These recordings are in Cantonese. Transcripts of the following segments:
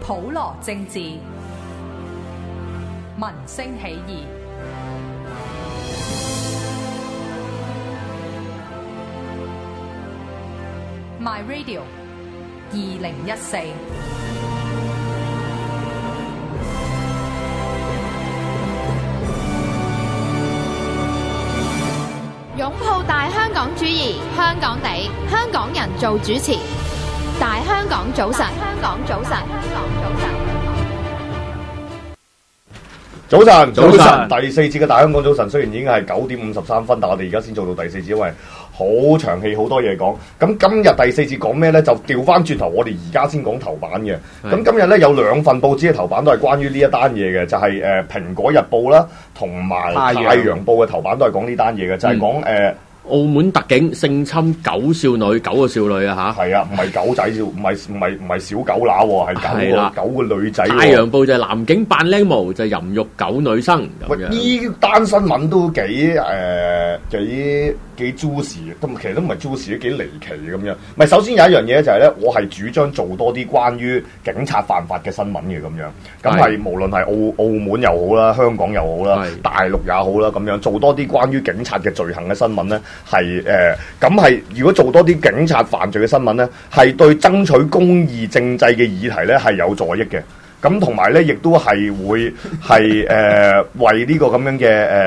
普羅政治，民聲起義。My Radio 2014。 擁抱大香港主義，香港地，香港人做主持。大香港早晨，香港早晨，香港早晨。 早晨，第四節嘅大香港早晨，雖然已經係9:53，但我哋而家先做到第四節，因為好長氣，好多嘢講。咁今日第四節講咩呢？就調翻轉頭，我哋而家先講頭版嘅。咁今日呢，有兩份報紙嘅頭版都係關於呢一單嘢嘅，就係蘋果日報啦，同埋太陽報嘅頭版都係講呢單嘢嘅，就係講澳門特警性侵9個少女啊嚇！ 係啊，唔係狗仔，唔係小狗乸喎，係九個女仔。 太陽報就係男警扮靚模，就淫辱9女生。 喂，呢單新聞都幾 juicy 嘅，其實都唔係 juicy，幾離奇咁樣。唔係，首先有一樣嘢就係咧，我係主張做多啲關於警察犯法嘅新聞嘅咁樣。咁係無論係澳門又好啦，香港又好啦，大陸也好啦，咁樣做多啲關於警察嘅罪行嘅新聞咧，係咁係如果做多啲警察犯罪嘅新聞咧，係對爭取公義政制嘅議題咧係有助益嘅。咁同埋咧，亦都係會係為呢個咁樣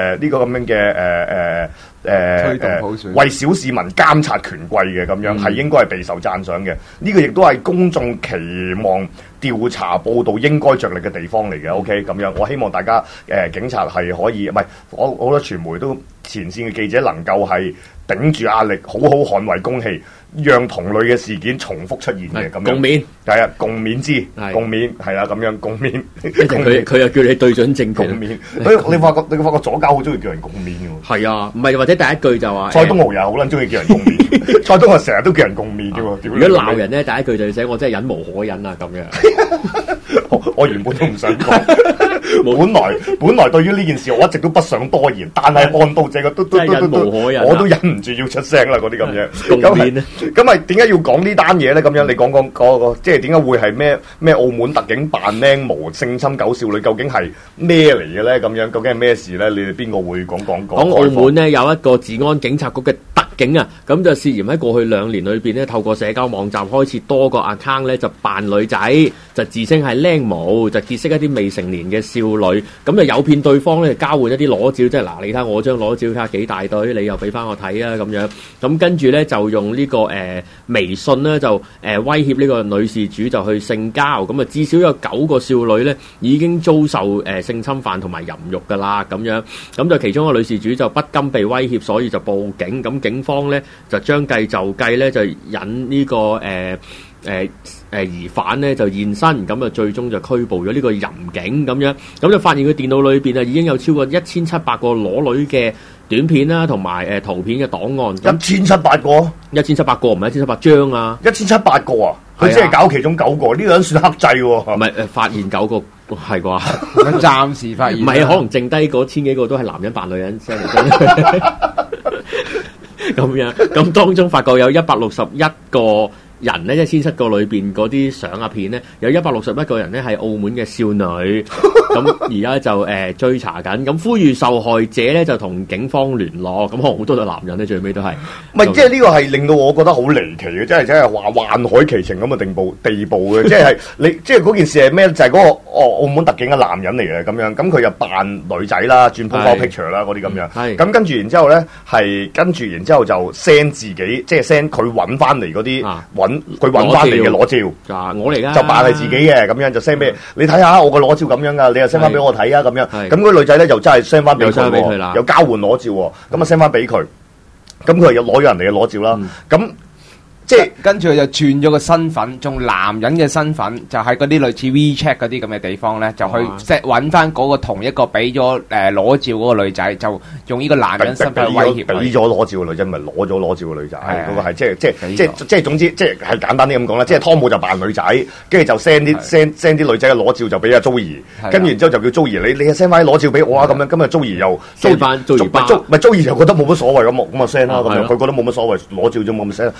嘅推動普選，為小市民監察權貴嘅咁樣，係應該係備受讚賞嘅。呢個亦都係公眾期望調查報導應該着力嘅地方嚟嘅。OK， 咁樣我希望大家警察係可以，唔係我覺得傳媒都前線嘅記者能夠係頂住壓力，好好捍衛公義，讓同類嘅事件重複出現嘅咁樣。共勉係啊，共勉之，共勉係啊，咁樣共勉。 佢又叫你對準政權。共勉， 你發覺左膠好中意叫人共勉嘅喎。 係啊，唔係或者第一句就話蔡東豪又好撚中意叫人共勉。蔡東豪成日都叫人共勉嘅喎。如果鬧人咧，第一句就要寫我真係忍無可忍啊咁樣。 我原本都唔想講。本來對於呢件事我一直都不想多言，但係看到這個都忍無可忍， 我都忍唔住要出聲啦！嗰啲咁嘢， 共勉咧， 咁係點解要講呢單嘢咧？咁樣你講嗰個，即係點解會係咩澳門特警扮靚模性侵9少女，究竟係咩嚟嘅咧？咁樣究竟係咩事咧？你哋邊個會講澳門咧有一個治安警察局嘅特警啊，咁就涉嫌喺過去2年裏邊咧，透過社交網站開設多個 account 咧，就扮女仔，就自稱係靚模，就結識一啲未成年嘅少女，咁就誘騙對方咧，交換一啲裸照，即係嗱，你睇我張裸照卡幾大堆，你又俾翻我睇啊咁樣，咁跟住咧就用呢個微信咧就威脅呢個女事主就去性交，咁啊至少有9個少女咧已經遭受性侵犯同埋淫辱噶啦咁樣，咁就其中一個女事主就不甘被威脅，所以就報警，咁警方咧就將計就計咧就引呢個疑犯咧就現身，咁啊最終就拘捕咗呢個淫警咁樣，咁就發現佢電腦裏邊啊已經有超過1700個裸女嘅短片啦，同埋圖片嘅檔案。 1700個 ？1700個唔係1700張啊 ！1700個啊！佢只係搞其中9個，呢個人算克制喎。 唔係發現9個係啩？ 暫時發現。 唔係，可能剩低嗰1000幾個都係男人扮女人 send 嚟咁樣，咁當中發覺有161個人咧，即係1700個裏邊嗰啲相啊片咧，有161個人咧係澳門嘅少女，咁而家就追查緊，咁呼籲受害者咧就同警方聯絡，咁可能好多嘅男人咧最尾都係， 唔係即係呢個係令到我覺得好離奇嘅，真係話幻海奇情咁嘅地步嘅，即係你即係嗰件事係咩？就係嗰個澳門特警嘅男人嚟嘅咁樣，咁佢就扮女仔啦，轉 profile picture 啦嗰啲咁樣，咁跟住然之後咧然之後就 send 自己，即係 send 佢揾翻嚟嗰啲佢揾翻嚟嘅裸照， 我嚟噶， 就扮係自己嘅咁樣，就 send 俾你睇下，我個裸照咁樣噶，你又 send 翻俾我睇啊咁樣，咁嗰女仔咧就真係 send 翻俾佢啦，又交換裸照喎，咁啊 send 翻俾佢，咁佢又攞咗人哋嘅裸照啦，咁。即係跟住佢就轉咗個身份，仲男人嘅身份，就喺嗰啲類似 WeChat 嗰啲咁嘅地方咧，就去即係揾翻嗰個同一個俾咗裸照嗰個女仔，就用呢個男人身份威脅。 俾咗裸照嘅女仔，咪攞咗裸照嘅女仔，嗰個係即係總之即係簡單啲咁講啦，即係湯姆就扮女仔，跟住就 send 啲女仔嘅裸照就俾阿 Joey， 跟住然之後就叫 Joey， 你 send 翻啲裸照俾我啊咁樣，今日 Joey 又 send 翻 Joey 咪 Joey 就覺得冇乜所謂咁啊 send 啦咁樣，佢覺得冇乜所謂裸照啫冇咁 send， 跟住 send 完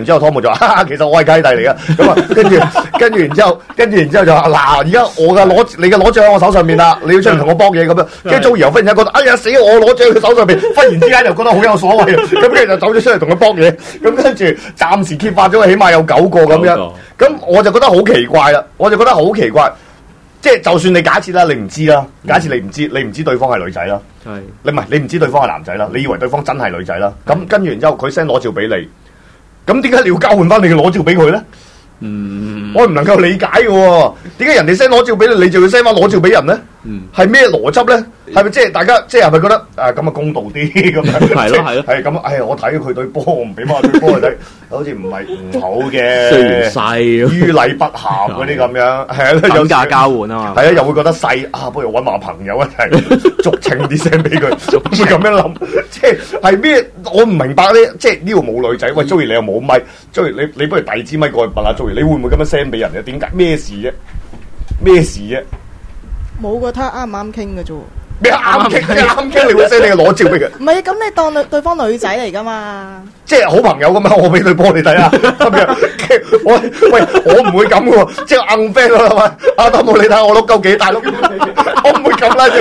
之後，湯姆就話：哈哈，其實我係契弟嚟噶。咁啊，跟住然之後就話：嗱，而家我嘅你嘅攞獎喺我手上面啦，你要出嚟同我搏嘢咁樣。跟住 Joey 又忽然間覺得：哎呀死！我攞獎喺佢手上邊，忽然之間又覺得好有所謂，咁跟住就走咗出嚟同佢搏嘢。咁跟住暫時揭發咗，起碼有9個咁樣。咁我就覺得好奇怪啦，即係就算你假設啦，你唔知啦，假設你唔知對方係女仔啦， 係你唔知對方係男仔啦，你以為對方真係女仔啦，咁跟住然之後佢 send 裸照俾你，咁點解你要交換翻你嘅裸照俾佢咧？我唔能夠理解嘅喎，點解人哋 send 裸照俾你，你就要 send 翻裸照俾人咧？係咩邏輯咧？係咪即係大家即係咪覺得咁啊公道啲咁樣？係咯，係咁。哎呀，我睇佢對波，我唔俾翻對波佢睇，好似唔好嘅。雖然細，於禮不合嗰啲咁樣，係啊，有價交換啊嘛。係啊，又會覺得細啊，不如揾埋朋友一齊俗稱啲聲俾佢，會咁樣諗，即係咩？我唔明白咧，即係呢度冇女仔。喂，Joey 你又冇咪？Joey 你不如遞支咪過去問下 Joey，你會唔會咁樣 send 俾人嘅？點解咩事啫？咩事啫？ 冇個睇下啱唔啱傾嘅啫喎。 咩啱傾？你會 send 你嘅裸照俾佢？ 唔係，咁你當對方女仔嚟噶嘛？ 即係好朋友咁樣，我俾對波你睇啊！咁樣，我唔會咁嘅喎，即係硬 friend 咯，係咪？阿湯姆你睇下我碌鳩幾大碌，我唔會咁啦，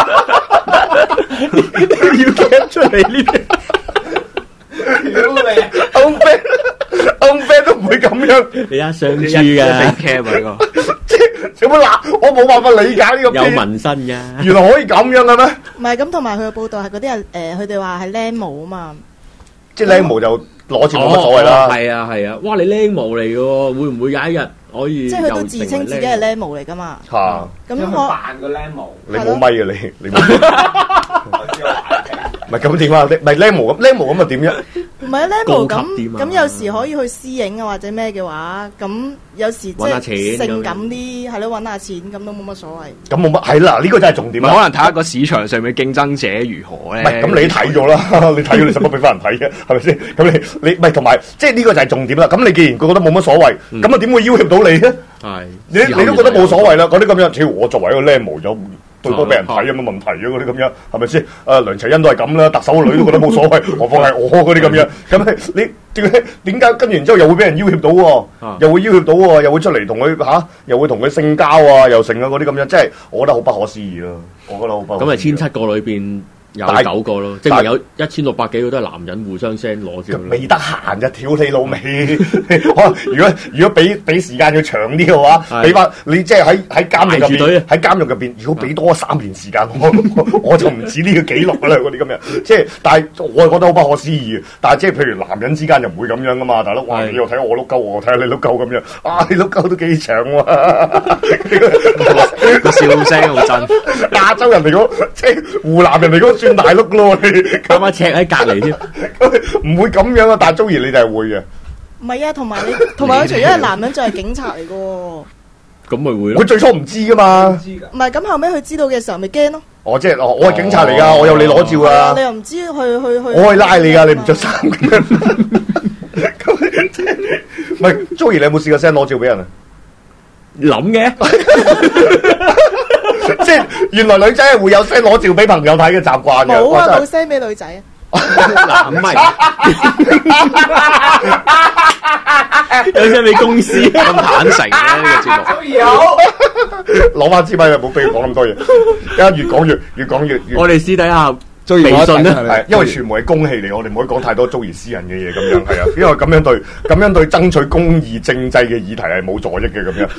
要夾出嚟呢啲。屌你，硬 friend 都唔會咁樣。你一相處嘅 cam 啊個。有乜嗱？我冇辦法理解呢個。有紋身㗎。原來可以咁樣嘅咩？ 唔係咁，同埋佢嘅報道係嗰啲人佢哋話係靚模啊嘛。即係靚模就攞住冇乜所謂啦。 係啊！哇！你靚模嚟嘅喎，會唔會有一日可以？ 即係佢都自稱自己係靚模嚟㗎嘛。嚇！咁我扮個靚模。 你冇咪嘅你冇。唔係咁點啊？唔係靚模咁啊點啫？ 唔係啊，靚模咁有時可以去私影啊或者咩嘅話，咁有時即係性感啲係咯，揾下錢咁都冇乜所謂。咁冇乜係啦，呢個真係重點啦。 可能睇下個市場上面競爭者如何咧。 唔係咁你睇咗啦，你睇咗你使乜俾翻人睇嘅？係咪先？咁你唔係同埋即係呢個就係重點啦。咁你既然佢覺得冇乜所謂，咁啊點會要挾到你咧？係你都覺得冇所謂啦。嗰啲咁樣，只要我作為一個靚模咗。對波俾人睇有乜問題啊？嗰啲咁樣係咪先？梁齊欣都係咁啦，特首個女都覺得冇所謂，何況係我嗰啲咁樣。咁你點解跟完之後又會俾人要挾到喎？又會要挾到喎？又會出嚟同佢又會同佢性交啊，又成啊嗰啲咁樣，即係我覺得好不可思議咯。我覺得好不可思議。咁係17個裏邊。有9個咯，即係有1600幾個都係男人互相 send 攞照。未得閒就挑你老味。可能如果俾時間要長啲嘅話，俾翻你即係喺監獄入邊，喺監獄入邊，如果俾多3年時間，我就唔止呢個紀錄啦嗰啲咁樣。即係，但係我係覺得好不可思議。但係即係譬如男人之間就唔會咁樣噶嘛，大佬。哇！你又睇下我碌鳩，我睇下你碌鳩咁樣。你碌鳩都幾長喎。 個笑聲好真。 亞洲人嚟講，即係湖南人嚟講。算大碌咯，你咁啱尺喺隔離添，唔會咁樣啊！但係Joey你哋係會嘅， 唔係啊，同埋佢除咗係男人，就係警察嚟嘅喎。 咁咪會咯？ 佢最初唔知噶嘛， 唔係咁後尾佢知道嘅時候，咪驚咯。 即係我係警察嚟噶，我有你攞照啊！ 你又唔知去， 我可以拉你噶，你唔着衫咁樣。唔係Joey，你有冇試過 send 攞照俾人啊？ 諗嘅。 即係原來女仔係會有 send 裸照俾朋友睇嘅習慣嘅。 冇啊，冇 send 俾女仔啊。 嗱唔係，有 send 俾公司咁坦誠嘅呢個節目。 有攞翻支咪，冇俾佢講咁多嘢。而家越講越。我哋私底下微信咧，係因為傳媒係公器嚟，我哋唔可以講太多Joey私人嘅嘢咁樣，係啊。因為咁樣對爭取公義政制嘅議題係冇助益嘅咁樣。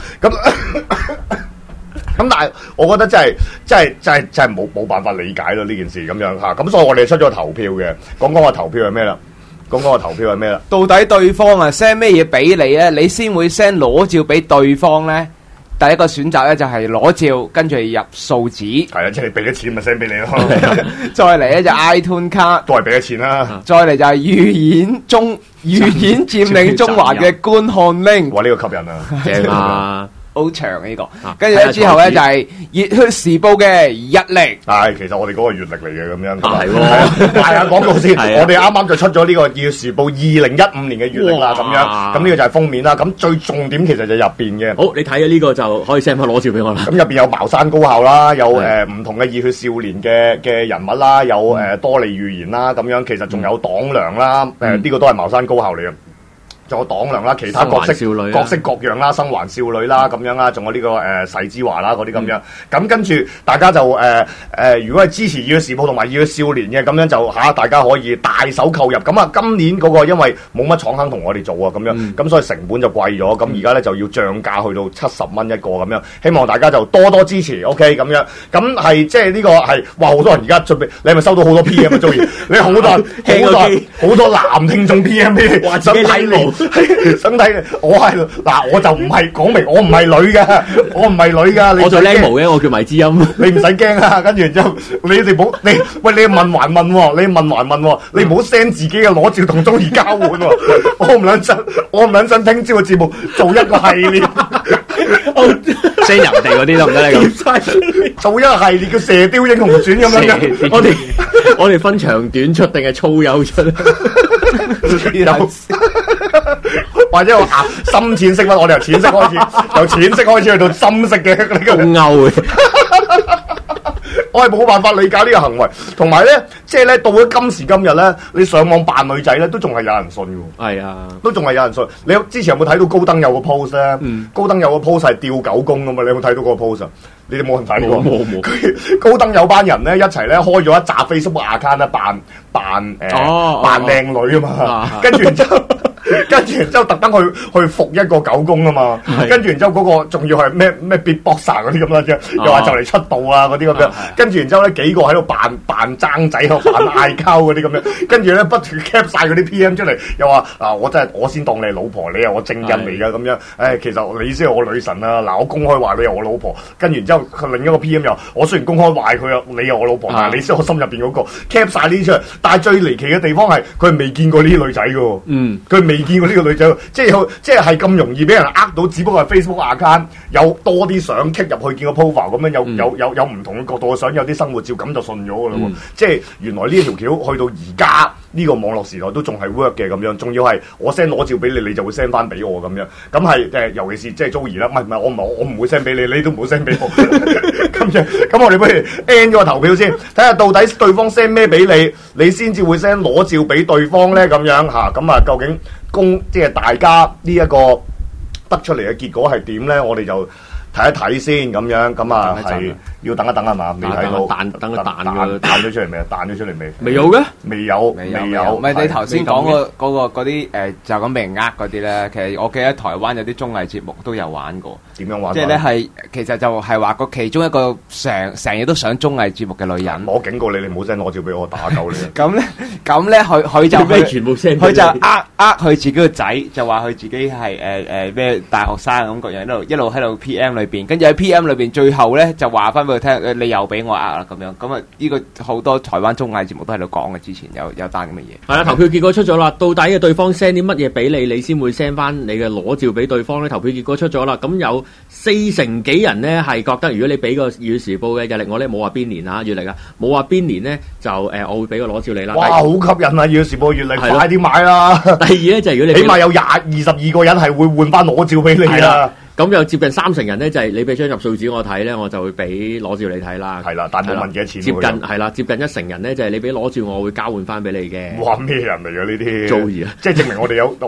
咁但係，我覺得真係冇辦法理解咯呢件事咁樣嚇。咁所以我哋出咗投票嘅，講個投票係咩啦？到底對方啊 send 咩嘢俾你咧？你先會 send 裸照俾對方咧？第一個選擇咧就係裸照，跟住入數字。係啊，即係你俾咗錢咪 send 俾你咯。再嚟咧就 iTunes 卡，都係俾咗錢啦。再嚟就係預演佔領中環嘅觀看 link。哇！呢個吸引啊，正啊！好長呢個，跟住咧之後咧就係熱血時報嘅日曆，係其實我哋嗰個月曆嚟嘅咁樣，係喎，賣下廣告先。我哋啱啱就出咗呢個熱血時報2015年嘅月曆啦，咁樣，咁呢個就係封面啦。咁最重點其實就入邊嘅。好，你睇咗呢個就可以 send 翻攞照俾我啦。咁入邊有茅山高校啦，有唔同嘅熱血少年嘅人物啦，有多利預言啦，咁樣其實仲有黨糧啦，呢個都係茅山高校嚟嘅。 仲有黨糧啦，其他各式各樣啦，生還少女啦咁樣啦，仲有呢個細之華啦嗰啲咁樣。咁跟住大家就如果係支持《熱血時報》同埋《熱血少年》嘅咁樣就大家可以大手購入。咁啊，今年嗰個因為冇乜廠肯同我哋做啊，咁樣咁所以成本就貴咗。咁而家咧就要漲價去到70蚊一個咁樣，希望大家就多多支持。OK 咁樣，咁係即係呢個係哇！好多人而家準備，你係咪收到好多 PM 啊？Joey，你好多男聽眾 PM 俾你，想睇你，想睇我係嗱，我就唔係講明，我唔係女嘅，我唔係女㗎。 我做靚模嘅，我叫迷之音， 你唔使驚啊！跟住然之後，你哋冇你喂，你問還問喎，你問還問喎，你唔好 send 自己嘅裸照同Joey交換喎。我唔撚想聽朝嘅節目做一個系列。 send 人哋嗰啲得唔得咧？咁做一個系列叫《射雕英雄傳》咁樣嘅， 我哋分長短出定係粗幼出？ 或者我深淺色我哋由淺色開始，由淺色開始去到深色嘅呢個勾嘅。 我係冇辦法理解呢個行為，同埋咧，即係咧到咗今時今日咧，你上網扮女仔咧，都仲係有人信嘅。係啊，都仲係有人信。你之前有冇睇到高登有個 post 咧？高登有個 post 係吊狗公噶嘛？你有冇睇到嗰個 post 啊？你哋冇人睇過？冇。佢高登有班人咧一齊咧開咗一紮 Facebook account 咧，扮靚女啊嘛，跟住然之後。跟住然之後特登去服一個狗公啊嘛，跟住然之後嗰個仲要係咩 beatboxer 嗰啲咁啦啫，又話就嚟出道啊嗰啲咁樣，跟住然之後咧幾個喺度扮爭仔，扮嗌交嗰啲咁樣，跟住咧不斷 cap 晒嗰啲 PM 出嚟，又話我先當你係老婆，你係我正印嚟㗎咁樣，其實你先係我女神啊，嗱我公開話你係我老婆，跟住然之後另一個 PM 又我雖然公開話佢你係我老婆，但係你先係我心入邊嗰個 cap 晒呢啲出嚟，但係最離奇嘅地方係佢未見過呢啲女仔㗎，佢未見過呢個女仔，即係咁容易俾人呃到，只不過係 Facebook account 有多啲相 click 入去見個 profile 咁樣，有唔同嘅角度嘅相，有啲生活照咁就信咗㗎啦喎，即係原來呢條橋去到而家呢個網絡時代都仲係 work 嘅咁樣，仲要係我 send 裸照俾你，你就會 send 翻俾我咁樣，咁係尤其是即係 Joey 啦，唔係我唔會 send 俾你，你都唔好 send 俾我，咁我哋不如 end 咗個投票先，睇下到底對方 send 咩俾你，你先至會 send 裸照俾對方咧咁樣嚇，咁啊究竟即係大家呢一個得出嚟嘅結果係點咧？我哋就睇一睇先咁樣，咁啊係要等一等係嘛？未睇到彈咗出嚟未？彈咗出嚟未？ 未有嘅， 未有。唔係你頭先講嗰啲就咁俾人呃嗰啲咧，其實我記得台灣有啲綜藝節目都有玩過。點樣玩？即係咧係其實就係話個其中一個成日都上綜藝節目嘅女人。 我警告你，你唔好 send 裸照俾我打鳩你。 咁咧佢就咩全部 send 佢就呃佢自己個仔，就話佢自己係咩大學生咁各樣一路喺度 PM 裏邊，跟住喺 PM 裏邊最後咧就話翻俾佢聽，你又俾我呃啦咁樣。咁啊呢個好多台灣綜藝節目都喺度講嘅，之前有單咁嘅嘢。 係啦，投票結果出咗啦，到底嘅對方 send 啲乜嘢俾你，你先會 send 翻你嘅裸照俾對方咧？投票結果出咗啦，咁有40%幾人咧係覺得，如果你俾個《熱血時報》嘅日曆我咧，冇話邊年啊月曆啊，冇話邊年咧就我會俾個裸照你啦。 哇，好吸引啊！《熱血時報》月曆，快啲買啦！ 第二咧就係如果你起碼有22個人係會換翻裸照俾你啦。 咁有接近30人咧，就係你俾張入數紙我睇咧，我就會俾裸照你睇啦。 係啦，但冇問幾多錢。 接近1成人咧，就係你俾裸照我會交換翻俾你嘅。 哇！咩人嚟㗎呢啲 ？Joey啊， 即係證明我哋有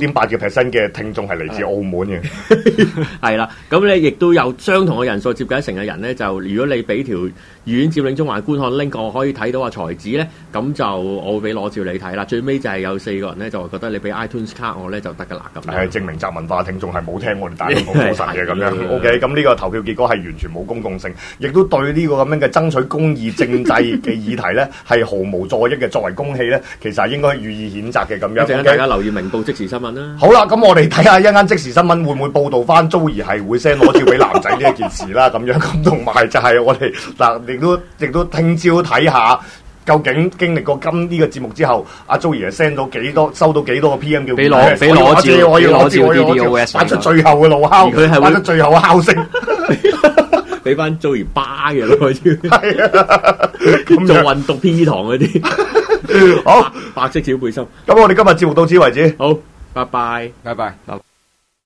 9.8% 嘅聽眾係嚟自澳門嘅。 係啦，咁你亦都有相同嘅人數，接近1成嘅人咧，就如果你俾條院佔領中環觀看 link，我可以睇到啊才子咧，咁就我會俾裸照你睇啦。最尾就係有4個人咧，就覺得你俾 iTunes 卡我咧就得㗎啦。咁係證明集文化聽眾係冇聽我哋大講神嘅咁樣。OK， 咁呢個投票結果係完全冇公共性，亦都對呢個咁樣嘅爭取公義政制嘅議題咧係毫無助益嘅。作為公器咧，其實係應該予以譴責嘅咁樣。 大家留意明報即時新聞啦。 好啦，咁我哋睇下一間即時新聞會唔會報導翻 Joey 係會 send 裸照俾男仔呢一件事啦。咁樣咁同埋就係我哋嗱，亦都聽朝睇下。究竟經歷過呢個節目之後，阿 Joey 係 send 到幾多，收到幾多個 PM 叫俾裸照， 我要裸照 DDoS， 發出最後嘅怒哮，發出最後嘅哮聲， 俾翻 Joey 巴嘅裸照，係啊，做運動 P 堂嗰啲，好白色小背心。 咁我哋今日節目到此為止， 好，拜拜， 拜拜。